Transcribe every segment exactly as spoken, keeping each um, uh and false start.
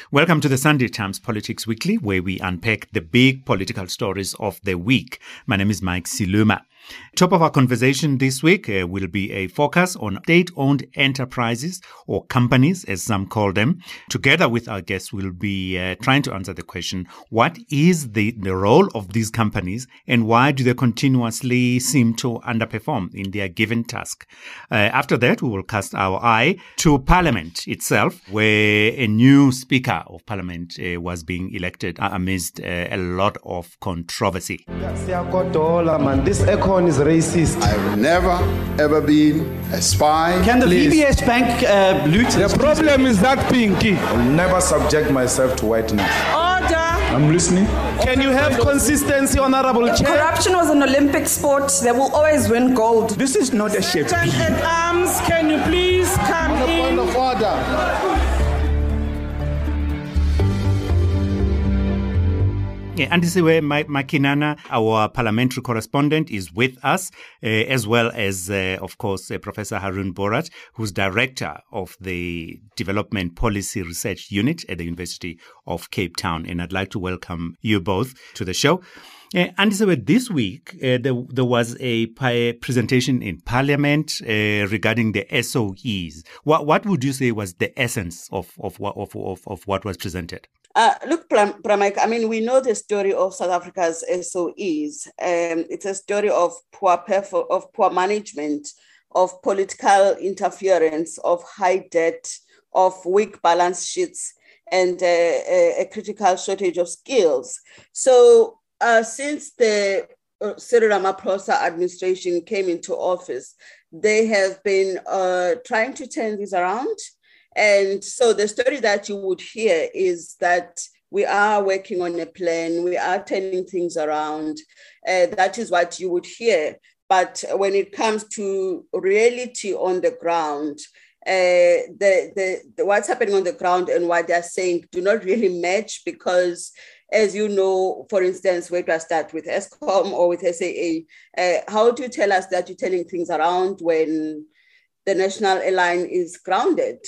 Welcome to the Sunday Times Politics Weekly, where we unpack the big political stories of the week. My name is Mike Siluma. Top of our conversation this week uh, will be a focus on state-owned enterprises, or companies as some call them. Together with our guests, we'll be uh, trying to answer the question, what is the, the role of these companies and why do they continuously seem to underperform in their given task? Uh, after that, we will cast our eye to Parliament itself, where a new Speaker of Parliament uh, was being elected amidst uh, a lot of controversy. This econ is racist. I've never, ever been a spy. Can the Please. V B S Bank uh, loot? The problem is that pinky. I'll never subject myself to whiteness. Order! I'm listening. Can you have consistency, Honorable If Chair? corruption was an Olympic sport, they will always win gold. This is not a shape. Stand at arms, can you please come On the point in? of order. Yeah, and this is where Mike Makinana, our parliamentary correspondent, is with us, uh, as well as, uh, of course, uh, Professor Haroon Borat, who's director of the Development Policy Research Unit at the University of Cape Town. And I'd like to welcome you both to the show. Uh, and so this week, uh, there, there was a p- presentation in Parliament uh, regarding the S O Es. What, what would you say was the essence of, of, of, of, of what was presented? Uh, look, Pramik, I mean, we know the story of South Africa's S O Es. Um, it's a story of poor perfor- of poor management, of political interference, of high debt, of weak balance sheets, and uh, a, a critical shortage of skills. So uh, since the uh, Cyril Ramaphosa administration came into office, they have been uh, trying to turn this around. And so the story that you would hear is that we are working on a plan, we are turning things around. Uh, that is what you would hear. But when it comes to reality on the ground, uh, the, the, the what's happening on the ground and what they're saying do not really match because, as you know, for instance, where do I start with Eskom or with S A A? Uh, how do you tell us that you're turning things around when the national airline is grounded?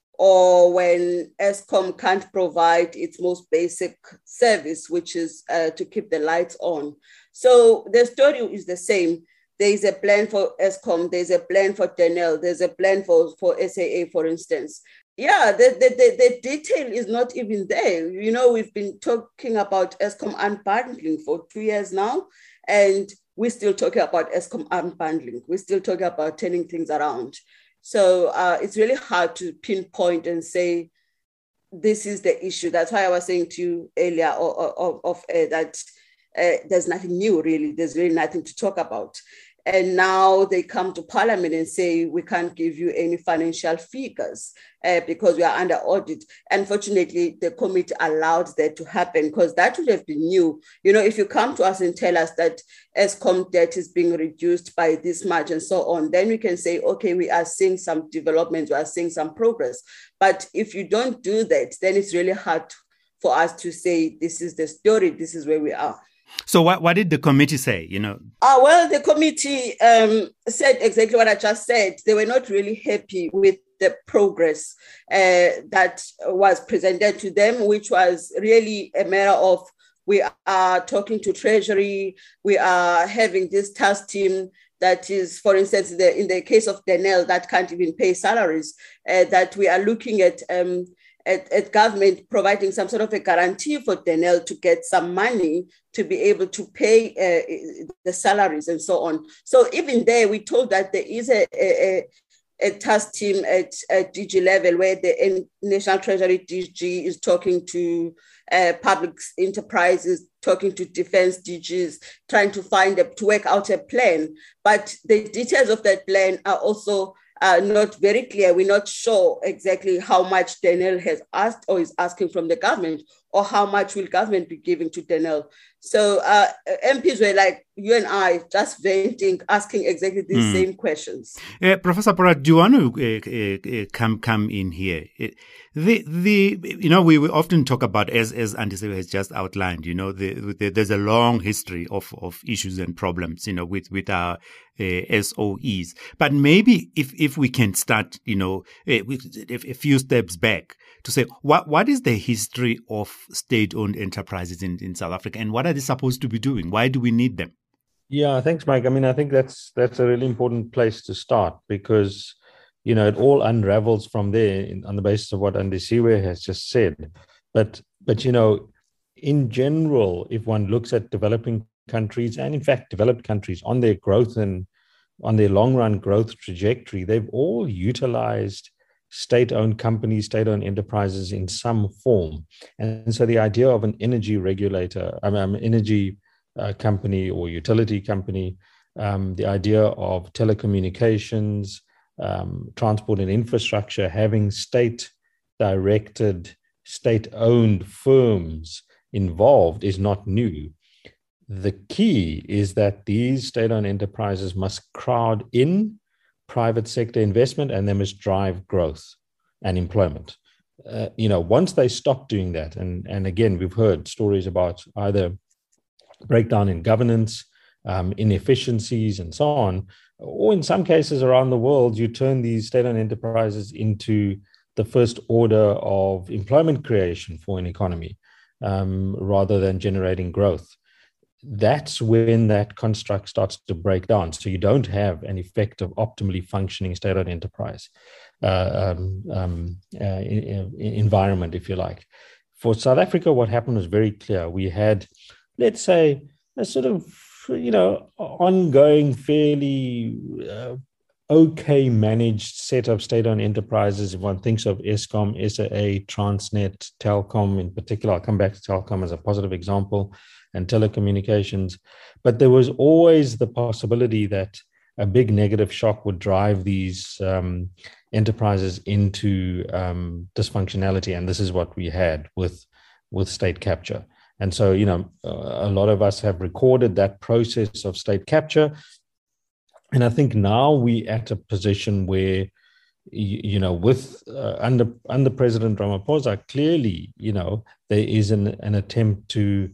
Or when Eskom can't provide its most basic service, which is uh, to keep the lights on. So the story is the same. There is a plan for Eskom, there's a plan for Denel, there's a plan for, for S A A, for instance. Yeah, the, the, the, the detail is not even there. You know, we've been talking about Eskom unbundling for two years now, and we're still talking about Eskom unbundling. We're still talking about turning things around. So uh, it's really hard to pinpoint and say, this is the issue. That's why I was saying to you earlier of, of uh, that uh, there's nothing new, really. There's really nothing to talk about. And now they come to Parliament and say, we can't give you any financial figures uh, because we are under audit. Unfortunately, the committee allowed that to happen because that would have been new. You know, if you come to us and tell us that Eskom debt is being reduced by this much and so on, then we can say, okay, we are seeing some developments, we are seeing some progress. But if you don't do that, then it's really hard for us to say, this is the story, this is where we are. So what, what did the committee say, you know? Uh, well, the committee um, said exactly what I just said. They were not really happy with the progress uh, that was presented to them, which was really a matter of we are talking to Treasury, we are having this task team that is, for instance, the, in the case of Denel, that can't even pay salaries, uh, that we are looking at um, At, at government providing some sort of a guarantee for Denel to get some money to be able to pay uh, the salaries and so on. So even there, we told that there is a, a, a task team at, at D G level where the National Treasury D G is talking to uh, public enterprises, talking to defense D Gs, trying to find a, to work out a plan. But the details of that plan are also Uh, not very clear. We're not sure exactly how much Denel has asked or is asking from the government, or how much will government be giving to Denel. So uh, M Ps were like you and I, just venting, asking exactly the mm. same questions. Uh, Professor Borat, do you want to uh, uh, come come in here? The the you know we often talk about, as as Andise has just outlined, you know, the, the, there's a long history of, of issues and problems, you know, with with our uh, S O Es. But maybe if if we can start, you know, uh, with a few steps back to say, what what is the history of state-owned enterprises in, in South Africa, and what are they supposed to be doing? Why do we need them? Yeah, thanks, Mike. I mean, I think that's that's a really important place to start because, you know, it all unravels from there in, on the basis of what Andisiwe has just said. But, but you know, in general, if one looks at developing countries and, in fact, developed countries on their growth and on their long-run growth trajectory, they've all utilized state-owned companies, state-owned enterprises in some form. And so the idea of an energy regulator, I mean, energy uh, company or utility company, um, the idea of telecommunications, um, transport and infrastructure, having state-directed, state-owned firms involved is not new. The key is that these state-owned enterprises must crowd in private sector investment and they must drive growth and employment. Uh, you know, once they stop doing that, and, and again, we've heard stories about either breakdown in governance, um, inefficiencies, and so on, or in some cases around the world, you turn these state-owned enterprises into the first order of employment creation for an economy um, rather than generating growth. That's when that construct starts to break down. So you don't have an effective, optimally functioning state-owned enterprise uh, um, um, uh, in, in environment, if you like. For South Africa, what happened was very clear. We had, let's say, a sort of, you know, ongoing, fairly uh, okay managed set of state-owned enterprises. If one thinks of Eskom, S A A, Transnet, Telkom in particular, I'll come back to Telkom as a positive example, and telecommunications. But there was always the possibility that a big negative shock would drive these um, enterprises into um, dysfunctionality. And this is what we had with, with state capture. And so, you know, a lot of us have recorded that process of state capture. And I think now we're at a position where, you know, with uh, under under President Ramaphosa, clearly, you know, there is an, an attempt to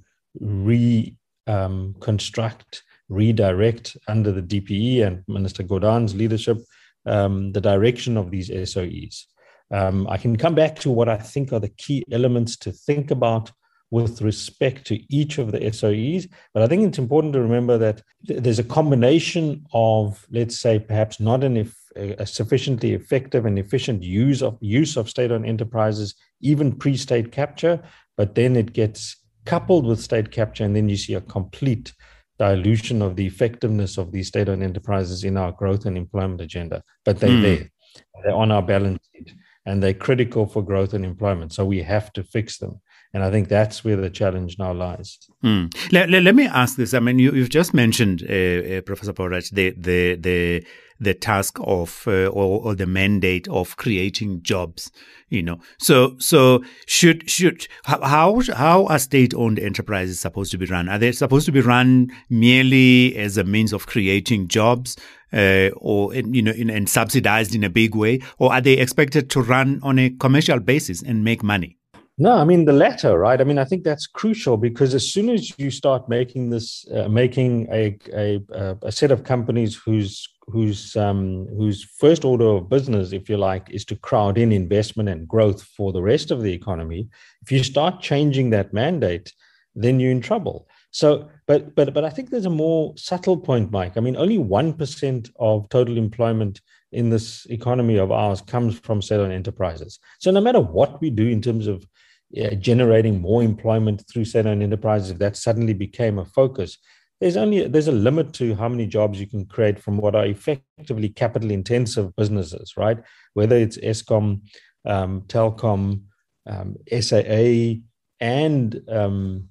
reconstruct, um, redirect under the D P E and Minister Gordhan's leadership, um, the direction of these S O Es. Um, I can come back to what I think are the key elements to think about with respect to each of the S O Es, but I think it's important to remember that th- there's a combination of, let's say, perhaps not an eff- a sufficiently effective and efficient use of use of state-owned enterprises, even pre-state capture, but then it gets coupled with state capture, and then you see a complete dilution of the effectiveness of these state-owned enterprises in our growth and employment agenda. But they're mm. there, they're on our balance sheet, and they're critical for growth and employment. So we have to fix them. And I think that's where the challenge now lies. Mm. Let, let, let me ask this. I mean, you, you've just mentioned, uh, uh, Professor Porach, the the the the task of uh, or, or the mandate of creating jobs. You know, so so should should how how are state-owned enterprises supposed to be run? Are they supposed to be run merely as a means of creating jobs, uh, or you know, in, and subsidized in a big way, or are they expected to run on a commercial basis and make money? No, I mean the latter, right? I mean, I think that's crucial because as soon as you start making this, uh, making a, a a set of companies whose whose um, whose first order of business, if you like, is to crowd in investment and growth for the rest of the economy, if you start changing that mandate, then you're in trouble. So, but but but I think there's a more subtle point, Mike. I mean, only one percent of total employment in this economy of ours comes from state-owned enterprises. So no matter what we do in terms of uh, generating more employment through state-owned enterprises, if that suddenly became a focus, there's only there's a limit to how many jobs you can create from what are effectively capital-intensive businesses, right? Whether it's Eskom, um, Telkom, um, S A A, and um,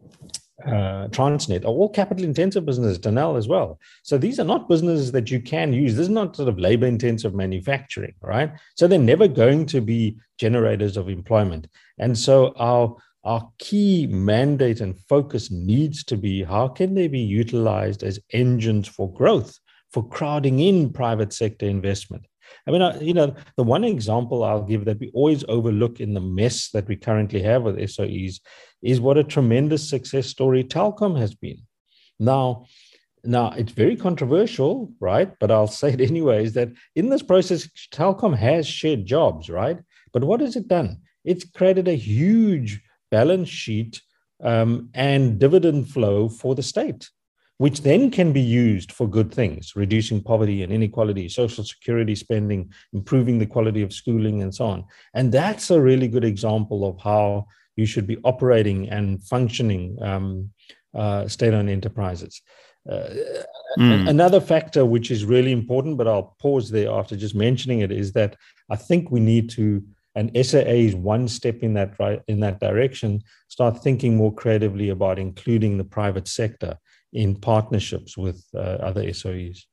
Uh, Transnet are all capital-intensive businesses, Danel as well. So these are not businesses that you can use. This is not sort of labor-intensive manufacturing, right? So they're never going to be generators of employment. And so our, our key mandate and focus needs to be how can they be utilized as engines for growth, for crowding in private sector investment. I mean, you know, the one example I'll give that we always overlook in the mess that we currently have with S O Es is what a tremendous success story Telkom has been. Now, now it's very controversial, right? But I'll say it anyways, that in this process, Telkom has shared jobs, right? But what has it done? it's created a huge balance sheet um, and dividend flow for the state, which then can be used for good things, reducing poverty and inequality, social security spending, improving the quality of schooling, and so on. And that's a really good example of how you should be operating and functioning um, uh, state-owned enterprises. Uh, mm. Another factor which is really important, but I'll pause there after just mentioning it, is that I think we need to, and S A A is one step in that right in that direction, start thinking more creatively about including the private sector in partnerships with uh, other S O Es.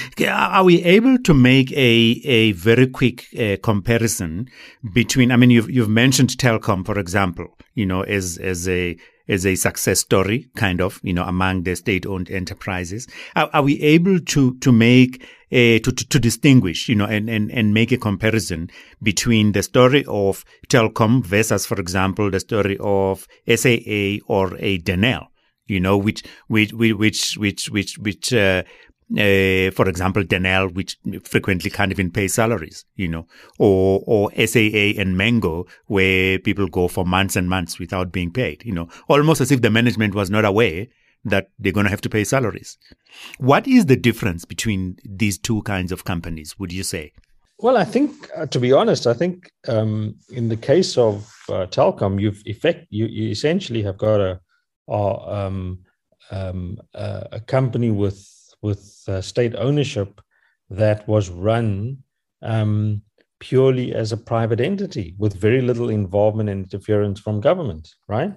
Are we able to make a a very quick uh, comparison between? I mean, you've you've mentioned Telkom, for example, you know, as as a as a success story, kind of, you know, among the state-owned enterprises. Are, are we able to to make a, to, to to distinguish, you know, and and and make a comparison between the story of Telkom versus, for example, the story of S A A or a Denel, you know, which which which which which which. Uh, Uh, for example, Denel, which frequently can't even pay salaries, you know, or or S A A and Mango, where people go for months and months without being paid, you know, almost as if the management was not aware that they're going to have to pay salaries. What is the difference between these two kinds of companies, would you say? Well, I think, uh, to be honest, I think um, in the case of uh, Telkom, you've effect you, you essentially have got a a, um, um, a, a company with with uh, state ownership that was run um, purely as a private entity with very little involvement and interference from government, right?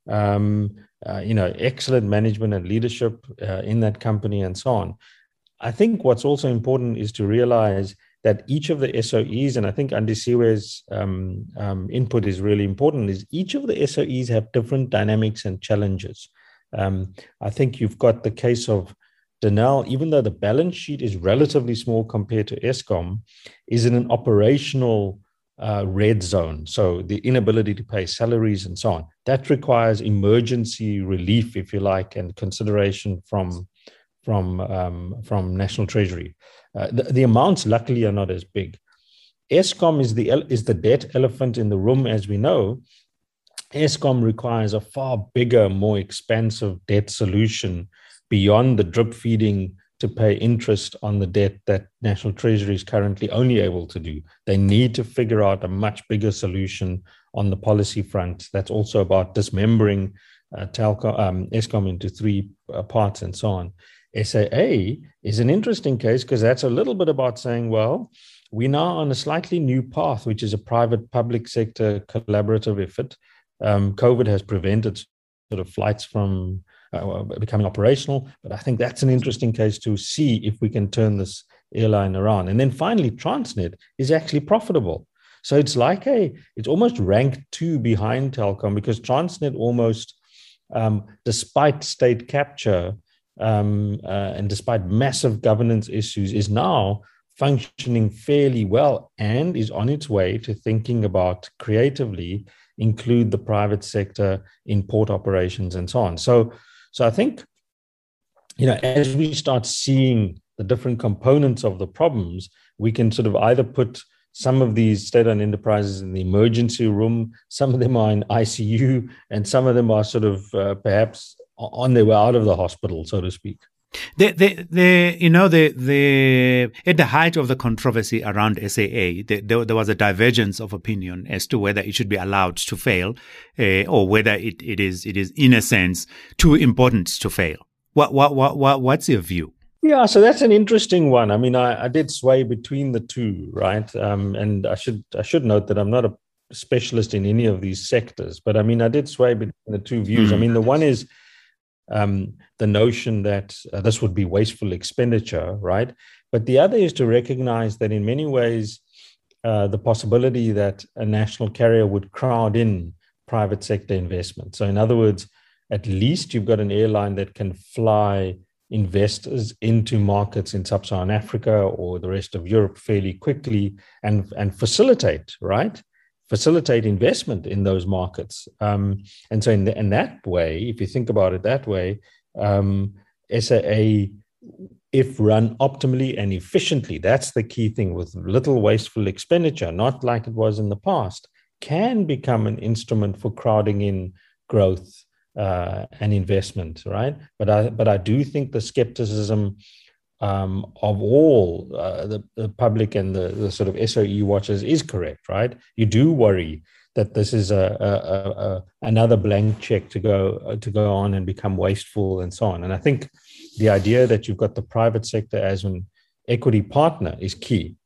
Um, uh, you know, excellent management and leadership uh, in that company and so on. I think what's also important is to realize that each of the S O Es, and I think Andisiwe's um, um, input is really important, is each of the S O Es have different dynamics and challenges. Um, I think you've got the case of Denel, even though the balance sheet is relatively small compared to Eskom, is in an operational uh, red zone. So the inability to pay salaries and so on. That requires emergency relief, if you like, and consideration from, from, um, from National Treasury. Uh, the, the amounts, luckily, are not as big. Eskom is the, is the debt elephant in the room, as we know. Eskom requires a far bigger, more expansive debt solution beyond the drip feeding to pay interest on the debt that National Treasury is currently only able to do. They need to figure out a much bigger solution on the policy front. That's also about dismembering uh, Telco, um, Eskom into three uh, parts and so on. S A A is an interesting case because that's a little bit about saying, well, we're now on a slightly new path, which is a private-public sector collaborative effort. Um, COVID has prevented sort of flights from Uh, becoming operational, but I think that's an interesting case to see if we can turn this airline around. And then finally, Transnet is actually profitable. So it's like a, it's almost ranked two behind Telkom because Transnet almost, um, despite state capture um, uh, and despite massive governance issues, is now functioning fairly well and is on its way to thinking about creatively include the private sector in port operations and so on. So So I think, you know, as we start seeing the different components of the problems, we can sort of either put some of these state-owned enterprises in the emergency room, some of them are in I C U, and some of them are sort of uh, perhaps on their way out of the hospital, so to speak. The, the, the, you know, the, the, at the height of the controversy around S A A, the, there, there was a divergence of opinion as to whether it should be allowed to fail, uh, or whether it, it is, it is in a sense too important to fail. What, what, what, what, what's your view? Yeah, so that's an interesting one. I mean, I, I did sway between the two, right? Um, and I should, I should note that I'm not a specialist in any of these sectors, but I mean, I did sway between the two views. Mm. I mean, the one is, Um, the notion that uh, this would be wasteful expenditure, right? But the other is to recognize that in many ways, uh, the possibility that a national carrier would crowd in private sector investment. So in other words, at least you've got an airline that can fly investors into markets in sub-Saharan Africa or the rest of Europe fairly quickly and, and facilitate, right? facilitate investment in those markets. Um, and so in, the, in that way, if you think about it that way, um, S A A, if run optimally and efficiently, that's the key thing, with little wasteful expenditure, not like it was in the past, can become an instrument for crowding in growth uh, and investment, right? But I, but I do think the skepticism um, of all uh, the, the public and the, the sort of S O E watchers is correct, right? You do worry that this is a, a, a another blank check to go uh, to go on and become wasteful and so on. And I think the idea that you've got the private sector as an equity partner is key,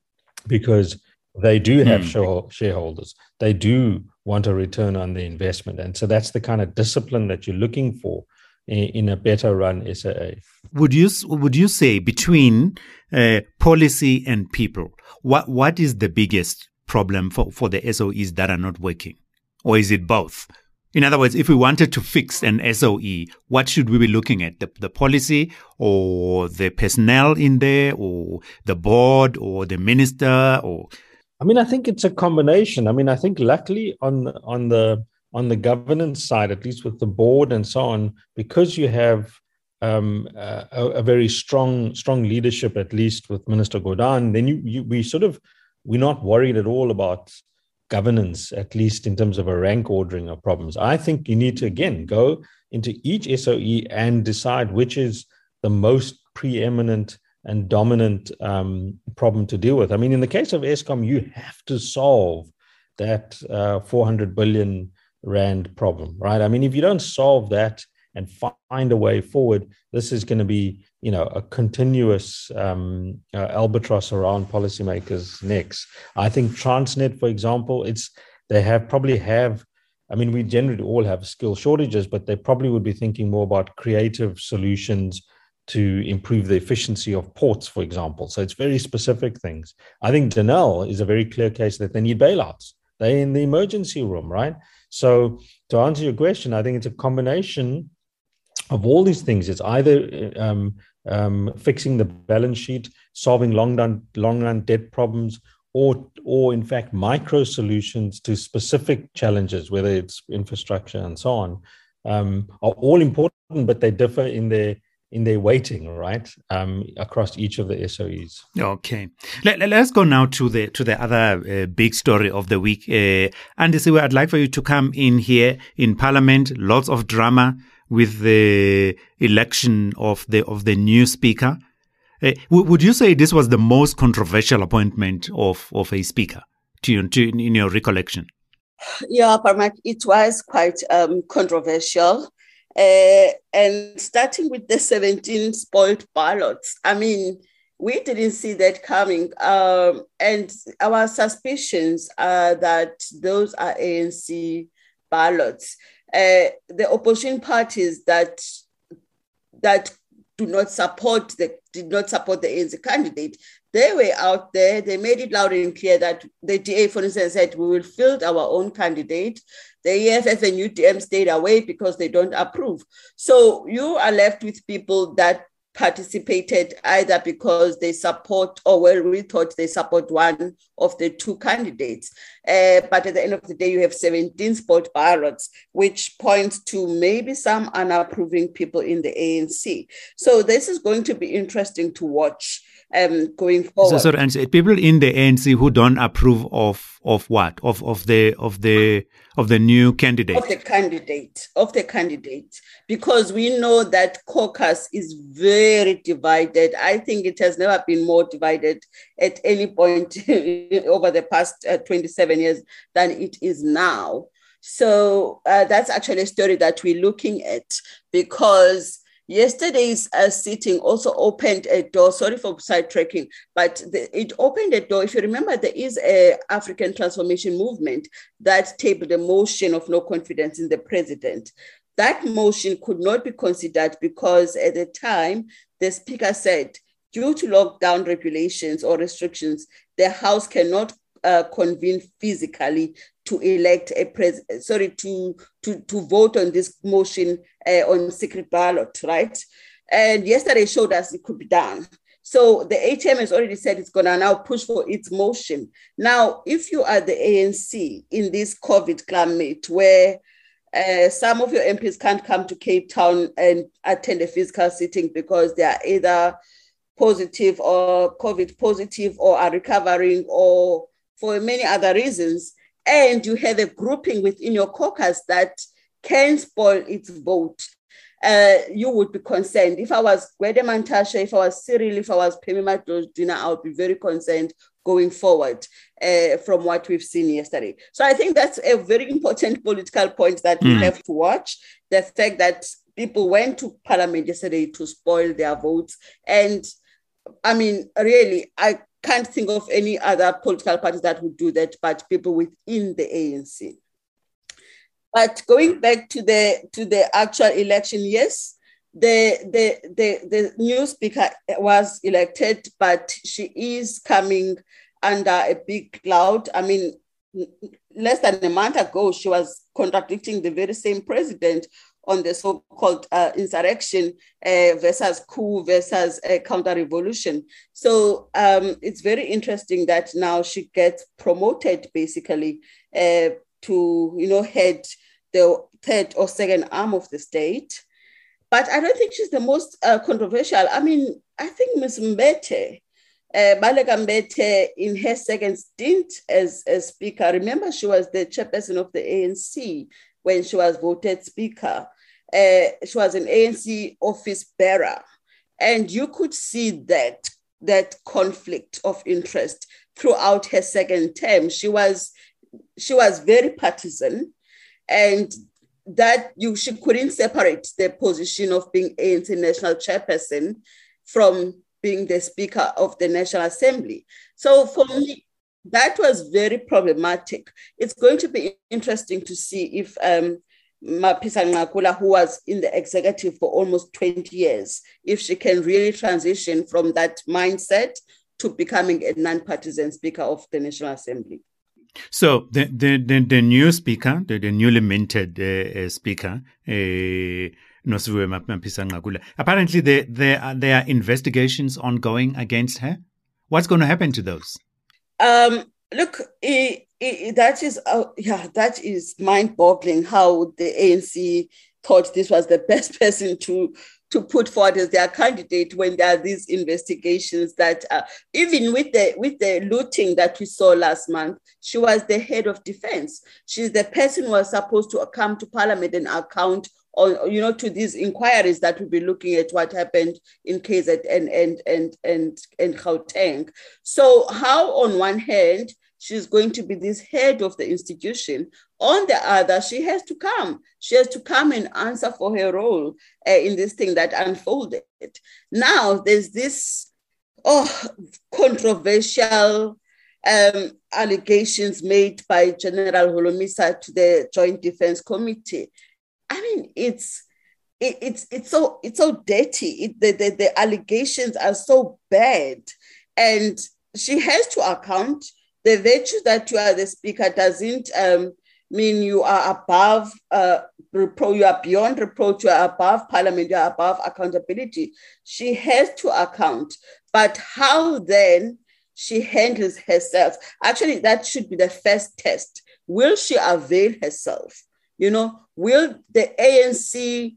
because they do have mm. shareholders. They do want a return on the investment. And so that's the kind of discipline that you're looking for in, in a better run S A A. Would you would you say between uh, policy and people, what what is the biggest problem for, for the S O Es that are not working? Or is it both? In other words, if we wanted to fix an S O E, what should we be looking at? The, the policy or the personnel in there or the board or the minister? Or I mean, I think it's a combination. I mean, I think luckily on, on the on the governance side, at least with the board and so on, because you have um, a, a very strong strong leadership, at least with Minister Gordhan, then you, you we sort of we're not worried at all about governance, at least in terms of a rank ordering of problems. I think you need to, again, go into each S O E and decide which is the most preeminent and dominant um, problem to deal with. I mean, in the case of Eskom, you have to solve that uh, four hundred billion rand problem, right? I mean, if you don't solve that and find a way forward, this is going to be, you know, a continuous um, uh, albatross around policymakers' necks. I think Transnet, for example, it's they have probably have, I mean, we generally all have skill shortages, but they probably would be thinking more about creative solutions to improve the efficiency of ports, for example. So it's very specific things. I think Denel is a very clear case that they need bailouts. They're in the emergency room, right? So to answer your question, I think it's a combination of all these things. It's either um, um, fixing the balance sheet, solving long run, long run debt problems, or, or in fact, micro solutions to specific challenges, whether it's infrastructure and so on, um, are all important, but they differ in their in their weighting, right, um, across each of the S O Es. Okay. Let, let's go now to the to the other uh, big story of the week. Uh, Andy Siwe, I'd like for you to come in here in Parliament. Lots of drama with the election of the of the new speaker. Uh, w- would you say this was the most controversial appointment of, of a speaker to, you, to in your recollection? Yeah, Parmak, it was quite um, controversial. Uh, and starting with the seventeen spoiled ballots, I mean, we didn't see that coming. Um, and our suspicions are that those are A N C ballots. Uh, the opposition parties that that do not support the did not support the A N C candidate, they were out there. They made it loud and clear that the D A, for instance, said we will field our own candidate. The E F F and U D M stayed away because they don't approve. So you are left with people that participated either because they support or well, we thought they support one of the two candidates. Uh, but at the end of the day, you have seventeen spoiled ballots, which points to maybe some unapproving people in the A N C. So this is going to be interesting to watch um, going forward. So, so and people in the A N C who don't approve of of what? Of of the of the of the new candidate. Of the candidate, of the candidate. Because we know that caucus is very divided. I think it has never been more divided at any point over the past uh, twenty-seven years than it is now. So uh, that's actually a story that we're looking at, because yesterday's uh, sitting also opened a door. Sorry for sidetracking, but the, it opened a door. If you remember, there is a African Transformation Movement that tabled a motion of no confidence in the president. That motion could not be considered because at the time, the speaker said, due to lockdown regulations or restrictions, the House cannot uh, convene physically to elect a president, sorry, to, to, to vote on this motion uh, on secret ballot, right? And yesterday showed us it could be done. So the H M has already said it's going to now push for its motion. Now, if you are the A N C in this COVID climate where uh, some of your M Ps can't come to Cape Town and attend a physical sitting because they are either positive or COVID positive or are recovering or for many other reasons, and you have a grouping within your caucus that can spoil its vote, uh, you would be concerned. If I was Gwede Mantashe, if I was Cyril, if I was Phemi Madodina, I would be very concerned going forward uh, from what we've seen yesterday. So I think that's a very important political point that we mm. have to watch. The fact that people went to Parliament yesterday to spoil their votes. And I mean, really, I can't think of any other political parties that would do that, but people within the A N C. But going back to the to the actual election, yes, the, the, the, the new speaker was elected, but she is coming under a big cloud. I mean, less than a month ago, she was contradicting the very same president on the so-called uh, insurrection uh, versus coup versus uh, counter-revolution. So um, it's very interesting that now she gets promoted basically uh, to, you know, head the third or second arm of the state. But I don't think she's the most uh, controversial. I mean, I think Miz Mbete, uh, Baleka Mbete, in her second stint as, as speaker, remember she was the chairperson of the A N C when she was voted speaker. Uh, she was an A N C office bearer. And you could see that, that conflict of interest throughout her second term. She was, she was very partisan, and that you she couldn't separate the position of being A N C national chairperson from being the speaker of the National Assembly. So for me, that was very problematic. It's going to be interesting to see if um, Mapisa Nqakula, who was in the executive for almost twenty years, if she can really transition from that mindset to becoming a non-partisan speaker of the National Assembly. So the the the, the new speaker, the, the newly minted uh, uh, speaker, uh, Nosiviwe Mapisa Nqakula, apparently there there are, there are investigations ongoing against her. What's going to happen to those? Um, look, it, it, that is uh, yeah, that is mind-boggling. How the A N C thought this was the best person to. to put forward as their candidate when there are these investigations that uh, even with the with the looting that we saw last month, she was the head of defense. She's the person who was supposed to come to Parliament and account on, you know, to these inquiries that will be looking at what happened in K Z N and, and, and, and Gauteng. So how on one hand, she's going to be this head of the institution. On the other, she has to come. She has to come and answer for her role uh, in this thing that unfolded. Now, there's this oh, controversial um, allegations made by General Holomisa to the Joint Defense Committee. I mean, it's it, it's it's so it's so dirty. It, the, the, the allegations are so bad, and she has to account. The virtue that you are the speaker doesn't um, mean you are above, uh, repro- you are beyond reproach, you are above Parliament, you are above accountability. She has to account. But how then she handles herself, actually, that should be the first test. Will she avail herself? You know, will the A N C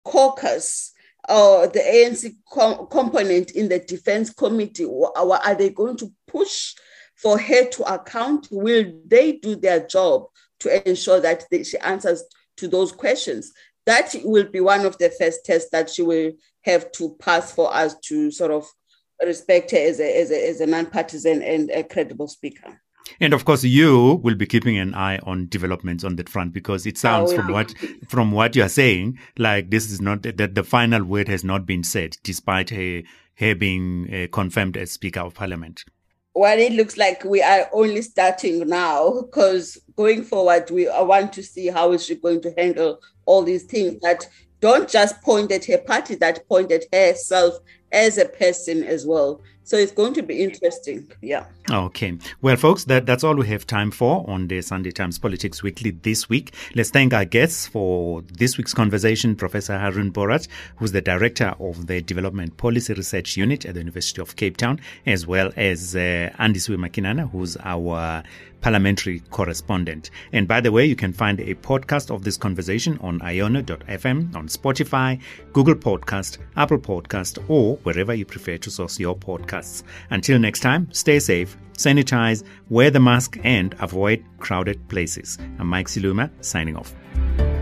caucus or the A N C com- component in the Defense Committee, or are they going to push for her to account? Will they do their job to ensure that they, she answers to those questions? That will be one of the first tests that she will have to pass for us to sort of respect her as a, as a, as a non-partisan and a credible speaker. And of course, you will be keeping an eye on developments on that front, because it sounds oh, yeah. from what from what you are saying like this is not that the final word has not been said, despite her her being uh, confirmed as Speaker of Parliament. Well, it looks like we are only starting now, because going forward, we I want to see how is she going to handle all these things that don't just point at her party, that point at herself as a person as well. So it's going to be interesting. Yeah. Okay. Well, folks, that, that's all we have time for on the Sunday Times Politics Weekly this week. Let's thank our guests for this week's conversation, Professor Harun Borat, who's the Director of the Development Policy Research Unit at the University of Cape Town, as well as uh, Andisiwe Makinana, who's our parliamentary correspondent. And by the way, you can find a podcast of this conversation on iono dot f m, on Spotify, Google Podcast, Apple Podcast, or wherever you prefer to source your podcasts. Until next time, stay safe, sanitize, wear the mask, and avoid crowded places. I'm Mike Siluma, signing off.